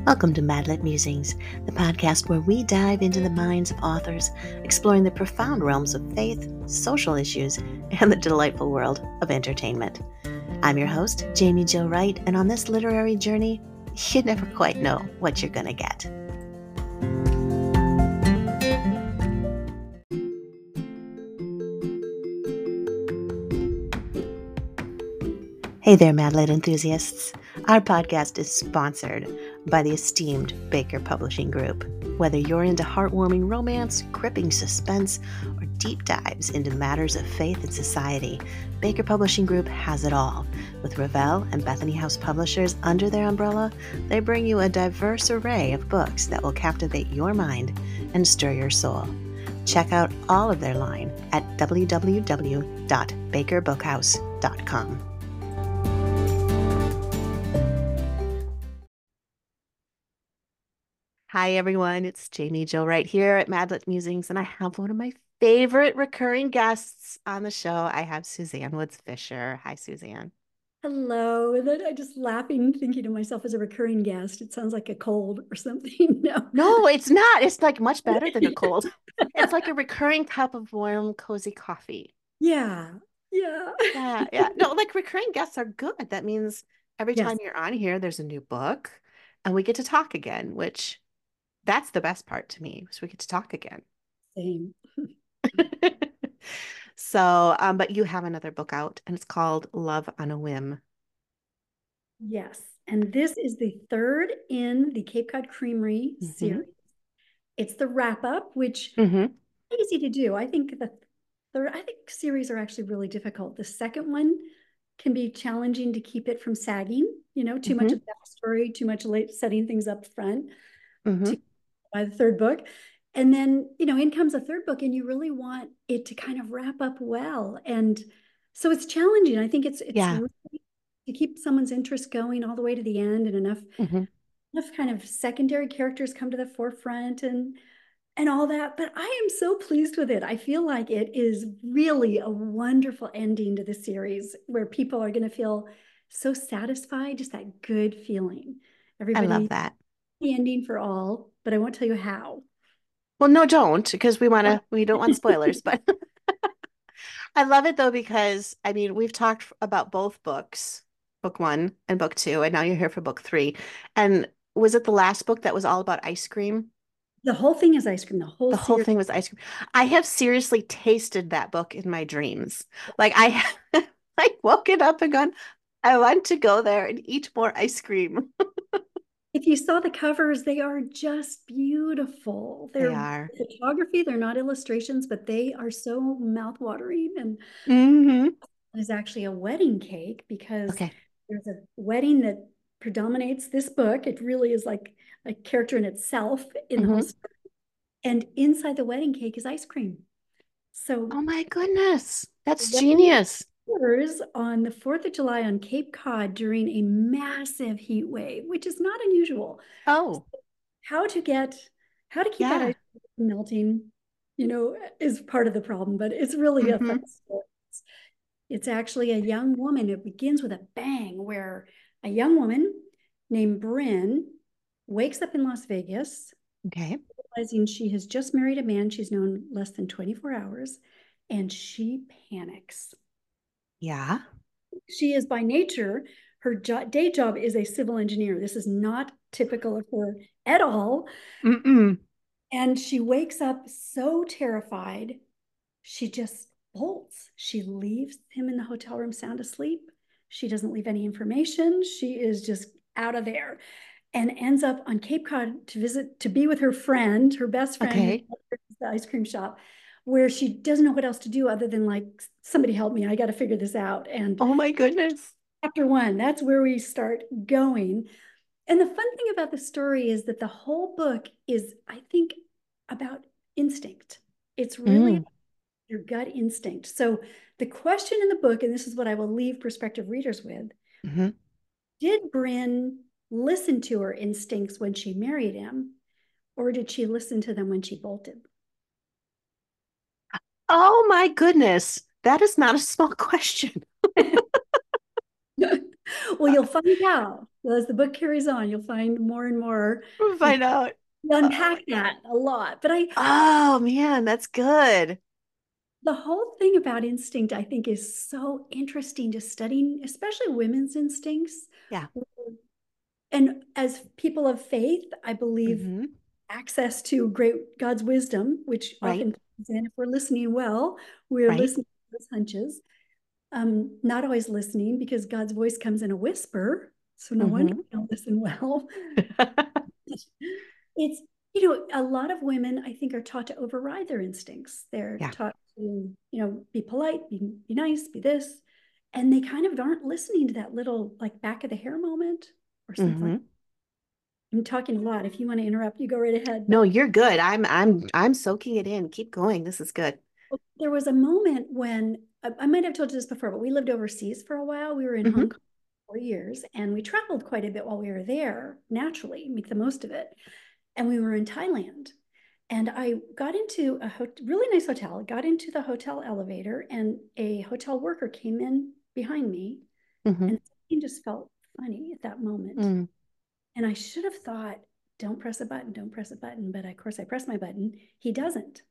Welcome to Madlit Musings, the podcast where we dive into the minds of authors, exploring the profound realms of faith, social issues, and the delightful world of entertainment. I'm your host, Jamie Jo Wright, and on this literary journey, you never quite know what you're going to get. Hey there, Madlit enthusiasts. Our podcast is sponsored by the esteemed Baker Publishing Group. Whether you're into heartwarming romance, gripping suspense, or deep dives into matters of faith and society, Baker Publishing Group has it all. With Revell and Bethany House Publishers under their umbrella, they bring you a diverse array of books that will captivate your mind and stir your soul. Check out all of their line at www.bakerbookhouse.com. Hi, everyone. It's Jamie Jo Wright here at Madlit Musings, and I have one of my favorite recurring guests on the show. I have Suzanne Woods Fisher. Hi, Suzanne. Hello. And then I just laughing, thinking to myself as a recurring guest, it sounds like a cold or something. No, it's not. It's like much better than a cold. It's like a recurring cup of warm, cozy coffee. Yeah. Yeah. Yeah, yeah. No, like recurring guests are good. That means every Yes. time you're on here, there's a new book, and we get to talk again, which that's the best part to me, is we get to talk again. Same. So, but you have another book out, and it's called Love on a Whim. Yes. And this is the third in the Cape Cod Creamery Mm-hmm. series. It's the wrap up, which Mm-hmm. is easy to do. I think series are actually really difficult. The second one can be challenging to keep it from sagging, too much Mm-hmm. of the backstory, too much late setting things up front Mm-hmm. to by the third book. And then, in comes a third book, and you really want it to kind of wrap up well. And so it's challenging. I think it's Yeah. really to keep someone's interest going all the way to the end, and Mm-hmm. enough kind of secondary characters come to the forefront and all that. But I am so pleased with it. I feel like it is really a wonderful ending to the series where people are going to feel so satisfied, just that good feeling. I love Everybody, that. the ending for all, but I won't tell you how. Well, no, don't, because we don't want spoilers, but I love it though, because I mean, we've talked about both books, book one and book two, and now you're here for book three. And was it the last book that was all about ice cream? The whole thing is ice cream, the whole The whole series. thing was ice cream. I have seriously tasted that book in my dreams. Like I have like woken up and gone, I want to go there and eat more ice cream. If you saw the covers, they are just beautiful. They They're are. photography, they're not illustrations, but they are so mouth-watering. And Hmm. it is actually a wedding cake because Okay. there's a wedding that predominates this book. It really is like a character in itself in the whole Hmm. story. And inside the wedding cake is ice cream. So Oh my goodness. the That's wedding genius. occurs on the 4th of July on Cape Cod during a massive heat wave, which is not unusual. Oh, How to get how to keep that yeah. ice from melting, is part of the problem, but it's really a fun Hmm. story. It's actually a young woman. It begins with a bang where a young woman named Bryn wakes up in Las Vegas, Okay. realizing she has just married a man she's known less than 24 hours, and she panics. Yeah. She is by nature, her day job is a civil engineer. This is not typical of her at all. Mm-mm. And she wakes up so terrified, she just bolts. She leaves him in the hotel room sound asleep. She doesn't leave any information. She is just out of there and ends up on Cape Cod to be with her friend, her best friend, who Okay. owns the ice cream shop, where she doesn't know what else to do other than like, somebody help me. I got to figure this out. And Oh my goodness. chapter one, that's where we start going. And the fun thing about the story is that the whole book is, I think, about instinct. It's really Mm. about your gut instinct. So the question in the book, and this is what I will leave prospective readers with, Hmm. did Bryn listen to her instincts when she married him, or did she listen to them when she bolted? Oh my goodness. That is not a small question. Well, Well, you'll find out as the book carries on. You'll find more and more. We'll You find out. unpack that a lot. But Oh man, that's good. the whole thing about instinct, I think, is so interesting to studying, especially women's instincts. Yeah. And as people of faith, I believe Hmm. access to great God's wisdom, which Right. often comes in if we're listening well, we're Right. listening to those hunches. Not always listening because God's voice comes in a whisper. So no wonder Hmm. we don't listen well. It's, a lot of women, I think, are taught to override their instincts. They're Yeah. taught to, be polite, be nice, be this. And they kind of aren't listening to that little like back of the hair moment or something like Hmm. that. I'm talking a lot. If you want to interrupt, you go right ahead. No, But you're good. I'm soaking it in. Keep going. This is good. there was a moment when I might have told you this before, but we lived overseas for a while. We were in Hong Hmm. Kong for 4 years and we traveled quite a bit while we were there, naturally, make the most of it. And we were in Thailand. And I got into a really nice hotel. I got into the hotel elevator, and a hotel worker came in behind me, Hmm. and something just felt funny at that moment. Mm. And I should have thought, don't press a button, don't press a button. But of course, I pressed my button. He doesn't.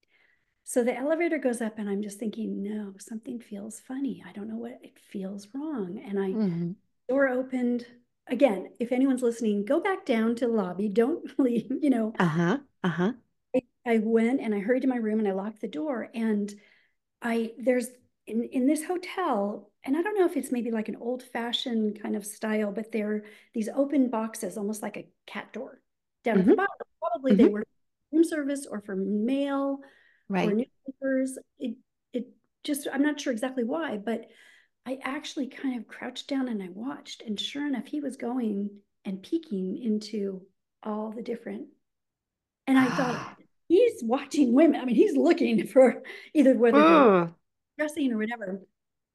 So the elevator goes up, and I'm just thinking, no, something feels funny. I don't know what it feels wrong. And Hmm. door opened again. If anyone's listening, go back down to the lobby. Don't leave. Uh-huh. Uh-huh. I went and I hurried to my room and I locked the door. And there's in this hotel, and I don't know if it's maybe like an old fashioned kind of style, but there are these open boxes, almost like a cat door down at the Hmm. bottom. Probably they Hmm. were room service or for mail or Right. newspapers. It just, I'm not sure exactly why, but I actually kind of crouched down and I watched, and sure enough, he was going and peeking into all the different. And I thought, Ah. he's watching women. I mean, he's looking for either whether they're Ugh. dressing or whatever.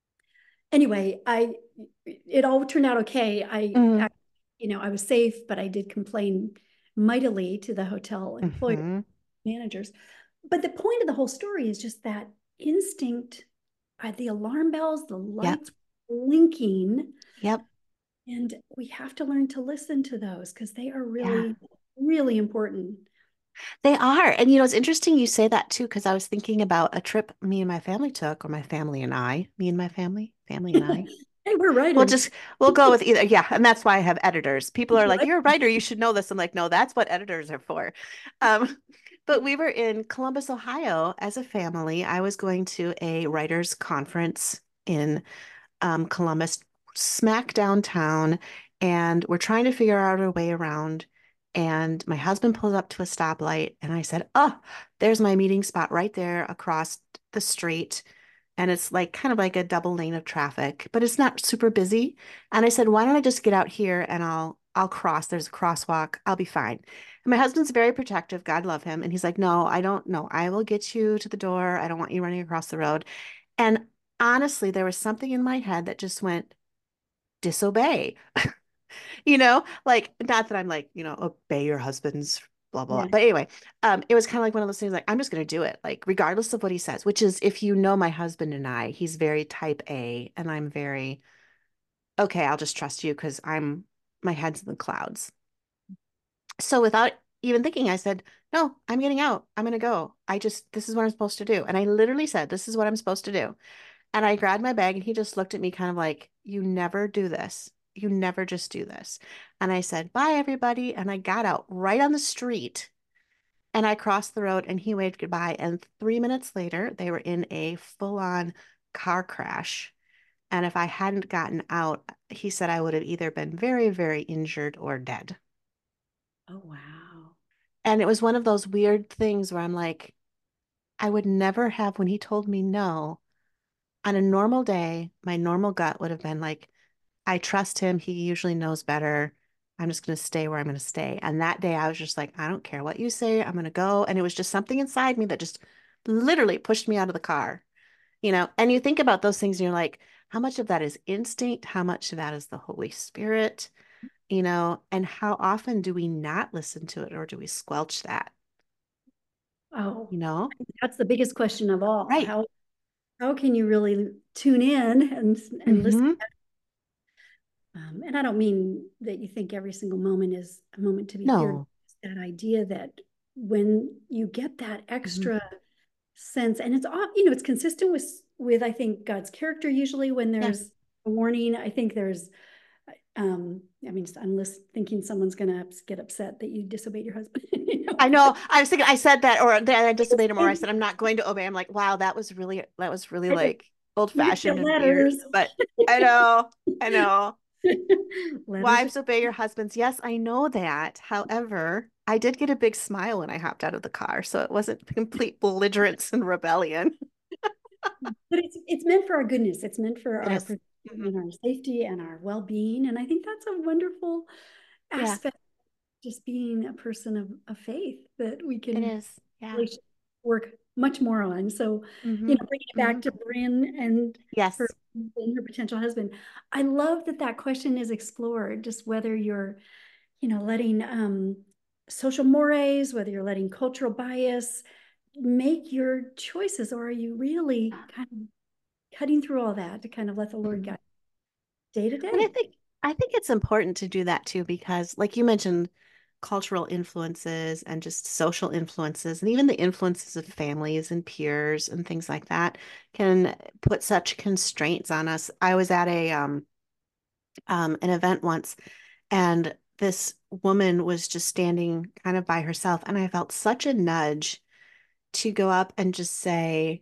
Anyway, it all turned out okay. Mm. I was safe, but I did complain mightily to the hotel employee Hmm. managers. But the point of the whole story is just that instinct, the alarm bells, the Yep. lights blinking, Yep. and we have to learn to listen to those because they are Yeah. really, really important. They are. And it's interesting you say that too, because I was thinking about a trip me and my family took, or my family and I, me and my family and I. Hey, we're We'll writers. just we'll go with either. Yeah, and that's why I have editors. People are like, Right? "You're a writer, you should know this." I'm like, "No, that's what editors are for." Um, but we were in Columbus, Ohio as a family. I was going to a writers conference in Columbus, smack downtown, and we're trying to figure out our way around. And my husband pulled up to a stoplight, and I said, "Oh, there's my meeting spot right there across the street." And it's like kind of like a double lane of traffic, but it's not super busy. And I said, "Why don't I just get out here and I'll cross. There's a crosswalk. I'll be fine." And my husband's very protective. God love him. And he's like, "No, I don't know. I will get you to the door. I don't want you running across the road." And honestly, there was something in my head that just went, disobey. Like not that I'm like, obey your husband's blah blah blah. Yeah. But anyway, it was kind of like one of those things like I'm just gonna do it, like regardless of what he says, which is if you know my husband and I, he's very type A and I'm very, okay, I'll just trust you because my head's in the clouds. So without even thinking, I said, no, I'm getting out. I'm gonna go. This is what I'm supposed to do. And I literally said, this is what I'm supposed to do. And I grabbed my bag and he just looked at me kind of like, you never do this. You never just do this. And I said, bye, everybody. And I got out right on the street and I crossed the road and he waved goodbye. And 3 minutes later, they were in a full-on car crash. And if I hadn't gotten out, he said I would have either been very, very injured or dead. Oh, wow. And it was one of those weird things where I'm like, I would never have, when he told me no, on a normal day, my normal gut would have been like, I trust him. He usually knows better. I'm just going to stay where I'm going to stay. And that day I was just like, I don't care what you say. I'm going to go. And it was just something inside me that just literally pushed me out of the car. And you think about those things and you're like, how much of that is instinct? How much of that is the Holy Spirit? And how often do we not listen to it or do we squelch that? Oh, You know? that's the biggest question of all. Right. How can you really tune in and listen? Hmm. And I don't mean that you think every single moment is a moment to be feared. No. It's that idea that when you get that Mhm. extra sense, and it's all, it's consistent with I think God's character. Usually when Yeah. there's a warning, I think there's I mean, I'm thinking someone's gonna get upset that you disobeyed your husband. I know. I was thinking I said that, or that I disobeyed him, or I said I'm not going to obey. I'm like, wow, that was really I just like old read the fashioned and weird. letters. But I know, I know. Letters are Wives obey your husbands. Yes, I know that. However, I did get a big smile when I hopped out of the car, so it wasn't complete belligerence and rebellion. but it's meant for our goodness. It's meant for It our is. protection Mhm. and our safety and our well-being. And I think that's a wonderful Yeah, aspect, just being a person of faith that we it can is. Yeah. really work much more on. So, Hmm. bringing it Hmm. back to Bryn and her Yes. and her potential husband, I love that that question is explored, just whether you're, letting social mores, whether you're letting cultural bias make your choices, or are you really kind of cutting through all that to kind of let the Lord Mhm. guide day to And I day? think I think it's important to do that too because like you mentioned cultural influences and just social influences and even the influences of families and peers and things like that can put such constraints on us. I was at a an event once and this woman was just standing kind of by herself and I felt such a nudge to go up and just say,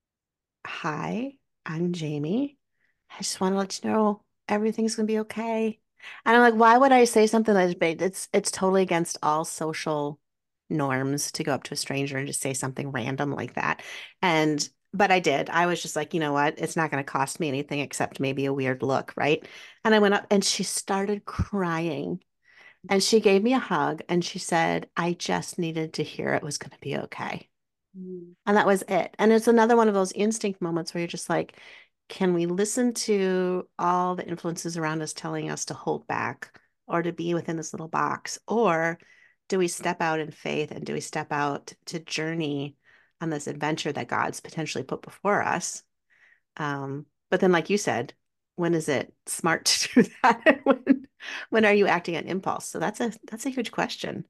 "Hi, I'm Jamie. I just want to let you know everything's gonna be okay." And I'm like, why would I say something that is big? It's totally against all social norms to go up to a stranger and just say something random like that. And but I did. I was just like, you know what? It's not gonna cost me anything except maybe a weird look, right? And I went up and she started crying. And she gave me a hug and she said, I just needed to hear it was gonna be okay. Mm. And that was it. And it's another one of those instinct moments where you're just like, can we listen to all the influences around us telling us to hold back or to be within this little box? Or do we step out in faith and do we step out to journey on this adventure that God's potentially put before us? But then, like you said, when is it smart to do that? When are you acting on impulse? So that's a huge question.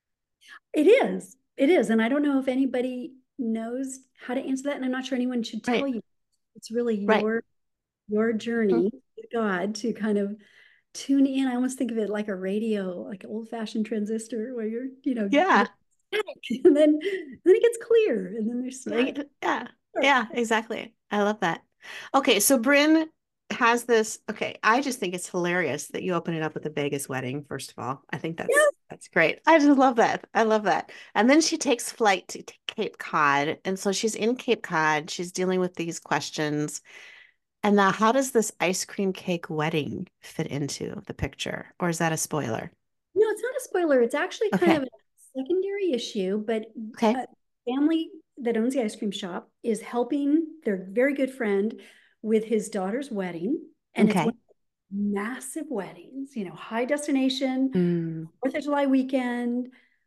It is. It is. And I don't know if anybody knows how to answer that. And I'm not sure anyone should tell Right, you. It's really right. your Mhm. journey with God to kind of tune in. I almost think of it like a radio, like an old-fashioned transistor where you're, Yeah. static and then it gets clear and then there's static. Yeah, yeah, exactly. I love that. Okay, so Bryn has this. Okay, I just think it's hilarious that you open it up with a Vegas wedding, first of all. I think Yeah. that's great. I just love that. I love that. And then she takes flight to Cape Cod. And so she's in Cape Cod, she's dealing with these questions. And now how does this ice cream cake wedding fit into the picture? Or is that a spoiler? No, it's not a spoiler. It's actually kind of Okay. a secondary issue, but Okay. a family that owns the ice cream shop is helping their very good friend with his daughter's wedding. And it's one Okay. of the massive weddings, high destination, Mm. 4th of July weekend.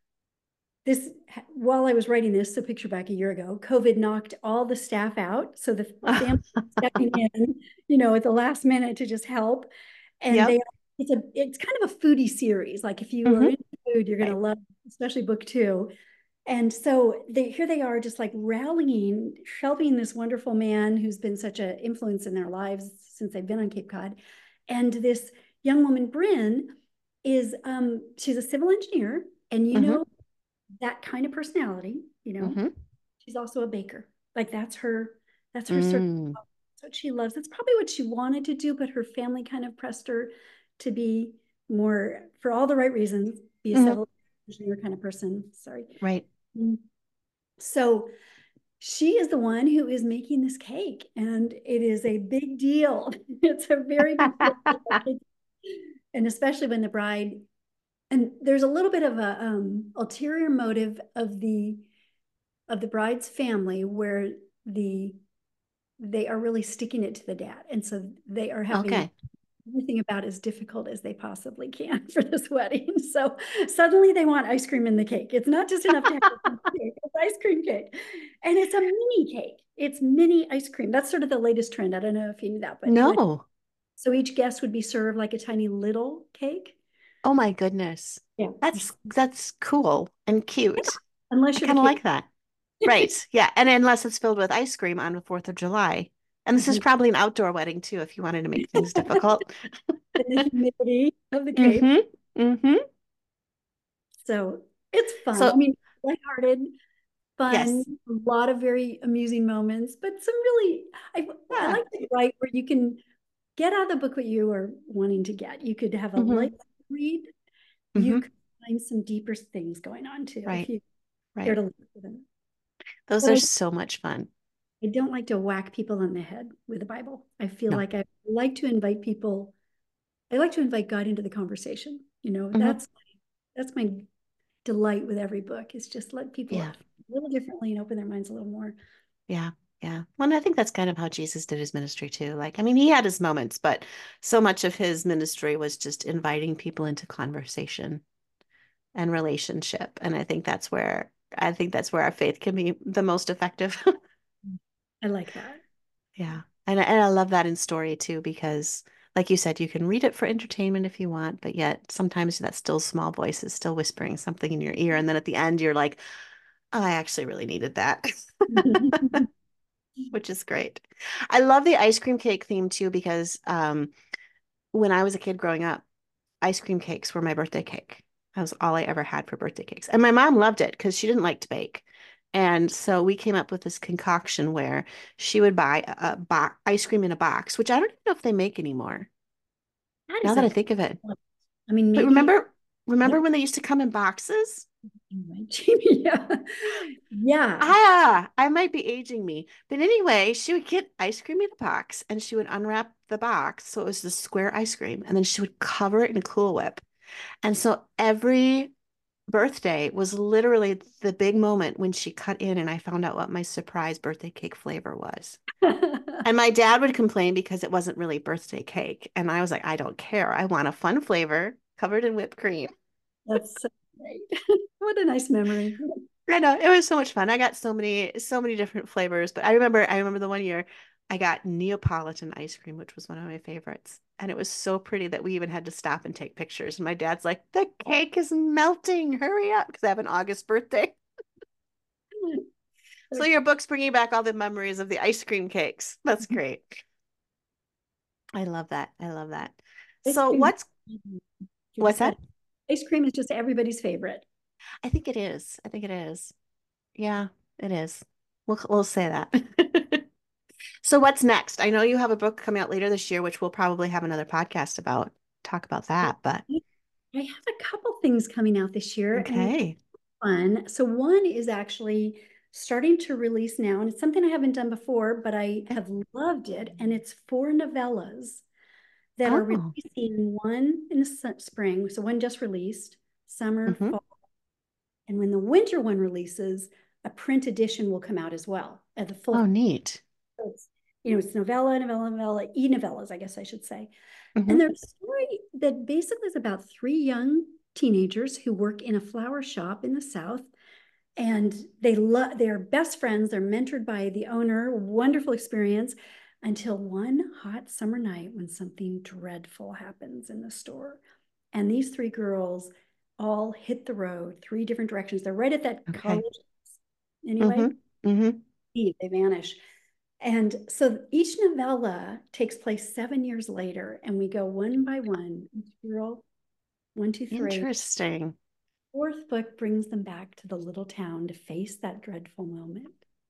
This, while I was writing this, a picture back a year ago, COVID knocked all the staff out. So the family stepping in, at the last minute to just help. And Yep. it's kind of a foodie series. Like if you are Hmm. into food, you're gonna Right. love, especially book two. And so here they are, just like rallying, helping this wonderful man who's been such an influence in their lives since they've been on Cape Cod. And this young woman, Bryn, she's a civil engineer, and Hmm. that kind of personality. Hmm. She's also a baker. Like that's her sort of, Mm. that's what she loves. That's probably what she wanted to do, but her family kind of pressed her to be more, for all the right reasons, be a Hmm. civil engineer kind of person. Sorry. Right. Mm. So she is the one who is making this cake, and it is a big deal. It's a very big deal. And especially when the bride, and there's a little bit of a ulterior motive of the bride's family where the they are really sticking it to the dad, and so they are having Okay. everything about as difficult as they possibly can for this wedding. So suddenly they want ice cream in the cake. It's not just enough to have a cake, it's ice cream cake, and it's a mini cake. It's mini ice cream. That's sort of the latest trend. I don't know if you knew that, but when No. So each guest would be served like a tiny little cake. Oh my goodness. Yeah. That's cool and cute. I Unless you're the kind of cake. like that. Right. Yeah. And unless it's filled with ice cream on the 4th of July. And this is probably an outdoor wedding too, if you wanted to make things difficult. In the humidity of the cake. Mm-hmm. Mm-hmm. So it's fun. I So mean, lighthearted, fun, yes. a lot of very amusing moments, but some really, I Yeah. like to write where you can get out of the book what you are wanting to get. You could have a light Mm-hmm. read. You Mm-hmm. could find some deeper things going on too if Right. you care Right. to look for them. Those But are so much fun. I don't like to whack people on the head with the Bible. I feel No. like I like to invite people, I like to invite God into the conversation. You know, Mm-hmm. that's my delight with every book is just let people Yeah. a little differently and open their minds a little more. Yeah. Yeah. Well, and I think that's kind of how Jesus did his ministry too. Like, I mean, he had his moments, but so much of his ministry was just inviting people into conversation and relationship. And I think that's where our faith can be the most effective. I like that. Yeah. And I love that in story too, because like you said, you can read it for entertainment if you want, but yet sometimes that still small voice is still whispering something in your ear. And then at the end, you're like, oh, I actually really needed that, which is great. I love the ice cream cake theme too, because when I was a kid growing up, ice cream cakes were my birthday cake. That was all I ever had for birthday cakes. And my mom loved it because she didn't like to bake. And so we came up with this concoction where she would buy a box ice cream in a box, which I don't even know if they make anymore. That Now is that I a, think of it. I mean, But maybe, remember yep. when they used to come in boxes? Jamie, yeah. Yeah. I might be aging me. But anyway, she would get ice cream in a box and she would unwrap the box. So it was the square ice cream. And then she would cover it in Cool Whip. And so every birthday was literally the big moment when she cut in and I found out what my surprise birthday cake flavor was. And my dad would complain because it wasn't really birthday cake. And I was like, I don't care. I want a fun flavor covered in whipped cream. That's so great. What a nice memory. I know it was so much fun. I got so many different flavors, but I remember the one year I got Neapolitan ice cream, which was one of my favorites. And it was so pretty that we even had to stop and take pictures. And my dad's like, the cake is melting. Hurry up, because I have an August birthday. So your book's bringing back all the memories of the ice cream cakes. That's great. I love that. I love that. Ice So cream, you're what's just saying, that? ice cream is just everybody's favorite. I think it is. I think it is. Yeah, it is. We'll say that. So what's next? I know you have a book coming out later this year, which we'll probably have another podcast about, talk about that, but I have a couple things coming out this year and okay. fun. So one is actually starting to release now, and it's something I haven't done before, but I Okay. have loved it. And it's 4 novellas that are Oh. releasing, one in the spring, so one just released, summer, Hmm. fall. And when the winter one releases, a print edition will come out as well at the full. Oh, neat. So it's, you know, it's novella, e-novellas, I guess I should say. And Hmm. there's a story that basically is about 3 young teenagers who work in a flower shop in the South. And they're best friends. They're mentored by the owner. Wonderful experience until one hot summer night when something dreadful happens in the store. And these 3 girls all hit the road 3 different directions. They're right at that Okay. college anyway. Hmm. Hmm. They vanish. And so each novella takes place 7 years later, and we go one by one. Each girl, one, two, three. Interesting. Fourth book brings them back to the little town to face that dreadful moment.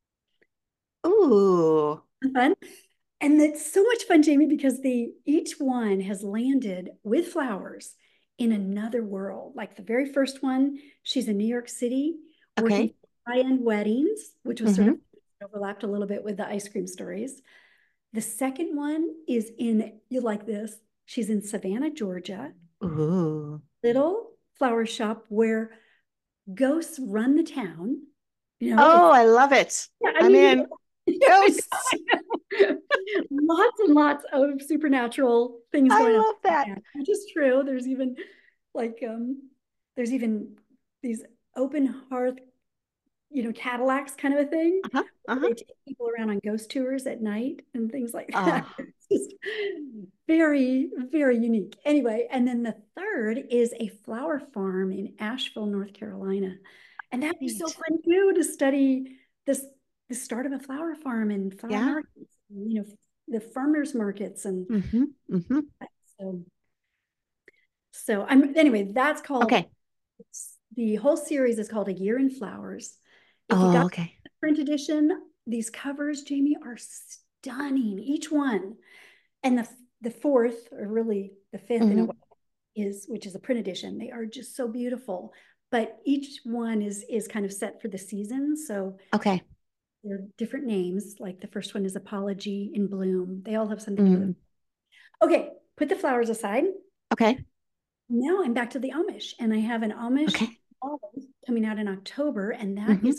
Ooh. Fun. And it's so much fun, Jamie, because each one has landed with flowers in another world. Like the very first one, she's in New York City working Okay. high-end weddings, which was sort of Hmm. overlapped a little bit with the ice cream stories. The second one is you like this, she's in Savannah, Georgia, Ooh. little flower shop where ghosts run the town. You know, Oh, it's, I love it. yeah, I I'm mean, in. Ghosts. lots and lots of supernatural things going I on, love that. which is true. Like, there's even these open hearth Cadillacs kind of a thing. Uh-huh. Uh-huh. They take people around on ghost tours at night and things like that. Oh, It's just very, very unique. Anyway, and then the third is a flower farm in Asheville, North Carolina. And that was so neat. fun too to study this the start of a flower farm and flower Yeah. markets, the farmers markets and Mm-hmm. Mm-hmm. so I'm anyway, that's called Okay. the whole series is called A Year in Flowers. If you Oh, got okay. the print edition, these covers, Jamie, are stunning, each one. And the fourth, or really the fifth in a Mm-hmm. way, which is a print edition. They are just so beautiful. But each one is kind of set for the season. So Okay. they're different names. Like the first one is Apology in Bloom. They all have something to do with. Mm. Okay, put the flowers aside. Okay. Now I'm back to the Amish, and I have an Amish Okay. novel coming out in October, and that Mm-hmm. is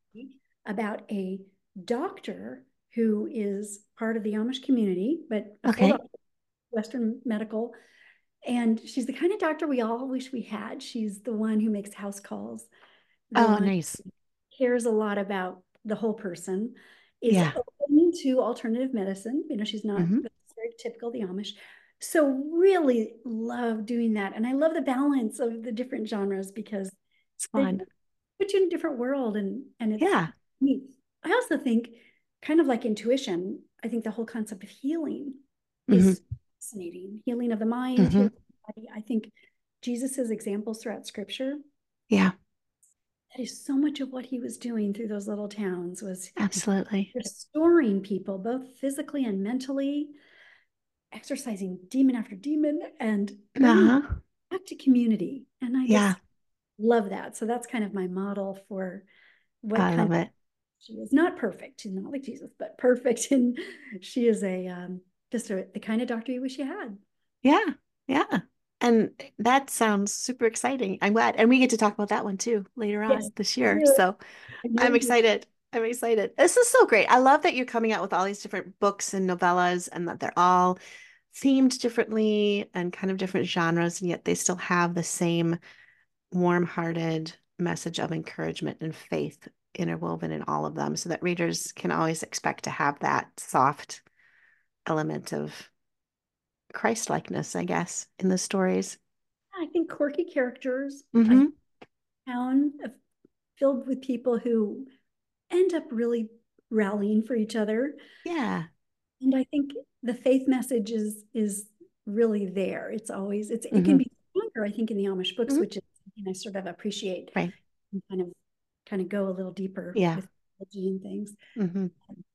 about a doctor who is part of the Amish community, but a full Okay. doctor, Western medical. And she's the kind of doctor we all wish we had. She's the one who makes house calls, the Oh, one nice. who cares a lot about the whole person, is Yeah. open to alternative medicine. She's not Mm-hmm. very typical the Amish. So really love doing that. And I love the balance of the different genres because It's they fun. put you in a different world and it's Yeah. neat. I also think kind of like intuition, I think the whole concept of healing Mm-hmm. is fascinating. Healing of the mind, Mm-hmm. healing of the body. I think Jesus's examples throughout scripture, Yeah. that is so much of what he was doing through those little towns was Absolutely. restoring people both physically and mentally, exercising demon after demon and bringing Uh-huh. back to community. And I Yeah. just love that. So that's kind of my model for what I kind love of it. she is. Not perfect. She's not like Jesus, but perfect. And she is the kind of doctor you wish you had. Yeah. Yeah. And that sounds super exciting. I'm glad. And we get to talk about that one too later Yes, on this we year. do. So I know I'm we do. excited. I'm excited. This is so great. I love that you're coming out with all these different books and novellas and that they're all themed differently and kind of different genres, and yet they still have the same warm-hearted message of encouragement and faith interwoven in all of them so that readers can always expect to have that soft element of Christ-likeness, I guess, in the stories. I think quirky characters. I Mm-hmm. found filled with people who end up really rallying for each other. Yeah. And I think the faith message is really there. It can Mm-hmm. be stronger, I think, in the Amish books, Hmm. which is something I sort of appreciate Right. and kind of go a little deeper Yeah. with theology and things. Mm-hmm.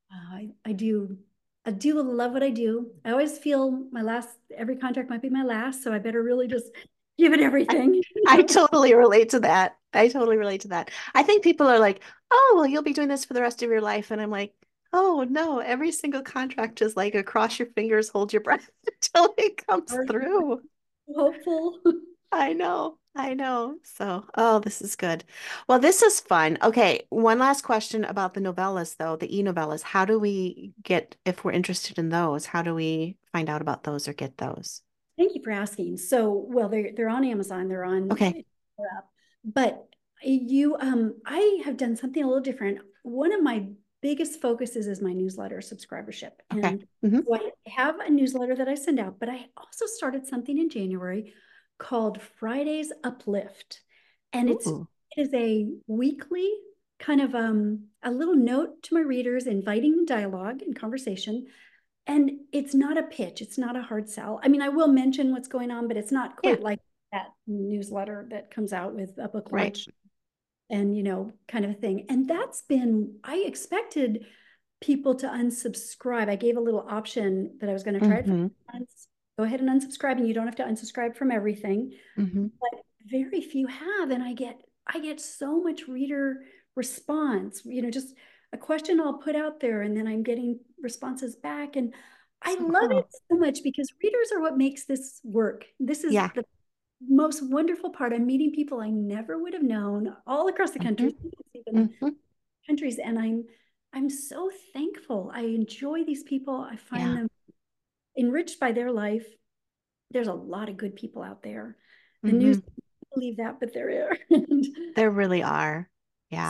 I do love what I do. I always feel every contract might be my last, so I better really just give it I, everything. I totally relate to that. I totally relate to that. I think people are like, oh, well, you'll be doing this for the rest of your life. And I'm like, oh, no, every single contract is like a cross your fingers, hold your breath until it comes Are through. hopeful. I know. I know. So, oh, this is good. Well, this is fun. Okay, one last question about the novellas, though, the e-novellas. How do we get, if we're interested in those, how do we find out about those or get those? Thank you for asking. So, well, they're on Amazon. Okay. They're up. But I have done something a little different. One of my biggest focuses is my newsletter subscribership, Okay. and Hmm. so I have a newsletter that I send out. But I also started something in January called Fridays Uplift, and it Ooh. is a weekly kind of a little note to my readers, inviting dialogue and conversation, and it's not a pitch, it's not a hard sell. I mean, I will mention what's going on, but it's not Yeah. quite like that newsletter that comes out with a book Right. launch and, kind of a thing. And I expected people to unsubscribe. I gave a little option that I was going to try it for Hmm. months. Go ahead and unsubscribe, and you don't have to unsubscribe from everything. Hmm. But very few have, and I get so much reader response. Just a question I'll put out there, and then I'm getting responses back, and I So love it cool. so much because readers are what makes this work. This is Yeah. the most wonderful part. I'm meeting people I never would have known all across the country, Hmm. even Hmm. countries, and I'm so thankful. I enjoy these people. I find Yeah. them enriched by their life. There's a lot of good people out there. The news Hmm. believe that, but there are. And There really are. Yeah. so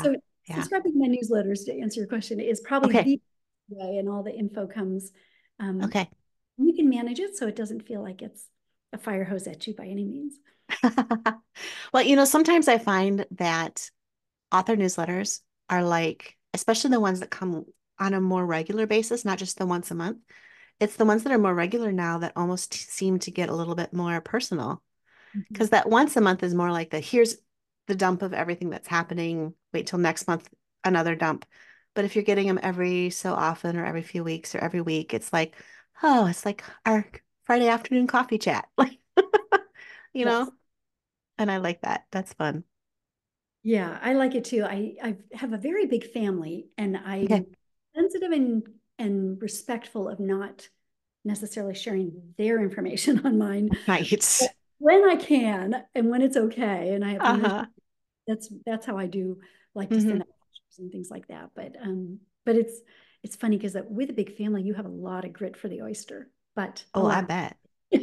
Yeah. Subscribing to my newsletters, to answer your question, is probably Okay. the way, and all the info comes. Okay. You can manage it so it doesn't feel like it's a fire hose at you by any means. Well, sometimes I find that author newsletters are like, especially the ones that come on a more regular basis, not just the once a month. It's the ones that are more regular now that almost seem to get a little bit more personal. Mhm. Because that once a month is more like here's the dump of everything that's happening. Wait till next month, another dump. But if you're getting them every so often or every few weeks or every week, it's like our Friday afternoon coffee chat. Like, you Yes. know, and I like that. That's fun. Yeah, I like it too. I have a very big family, and Okay. I'm sensitive and respectful of not necessarily sharing their information on mine. But Right. when I can and when it's okay, and I have permission, Uh-huh. that's how I do like to Hmm. send out pictures and things like that. But it's funny because with a big family, you have a lot of grit for the oyster. But Oh, I bet.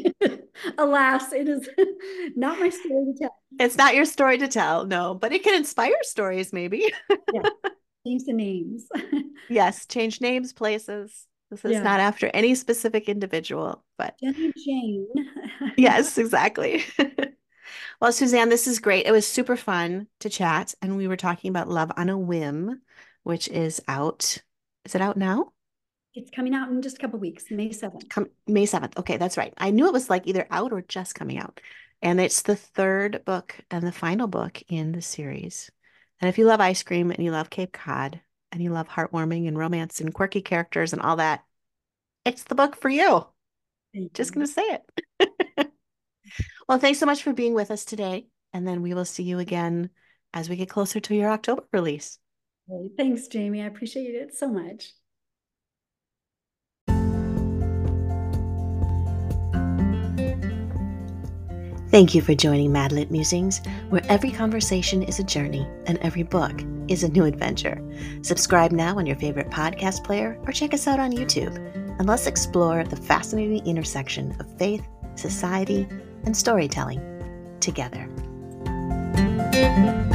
alas, it is not my story to tell. It's not your story to tell, no, but it can inspire stories, maybe. Yeah, change the names. Yes, change names, places. This is Yeah, not after any specific individual, but Jenny Jane. yes, exactly. Well, Suzanne, this is great. It was super fun to chat, and we were talking about Love on a Whim, which is out. Is it out now? It's coming out in just a couple weeks, May 7th. May 7th. Okay, that's right. I knew it was like either out or just coming out. And it's the third book and the final book in the series. And if you love ice cream and you love Cape Cod and you love heartwarming and romance and quirky characters and all that, it's the book for you. Thank Just you. going to say it. Well, thanks so much for being with us today. And then we will see you again as we get closer to your October release. Thanks, Jamie. I appreciate it so much. Thank you for joining Madlit Musings, where every conversation is a journey and every book is a new adventure. Subscribe now on your favorite podcast player or check us out on YouTube, and let's explore the fascinating intersection of faith, society, and storytelling together.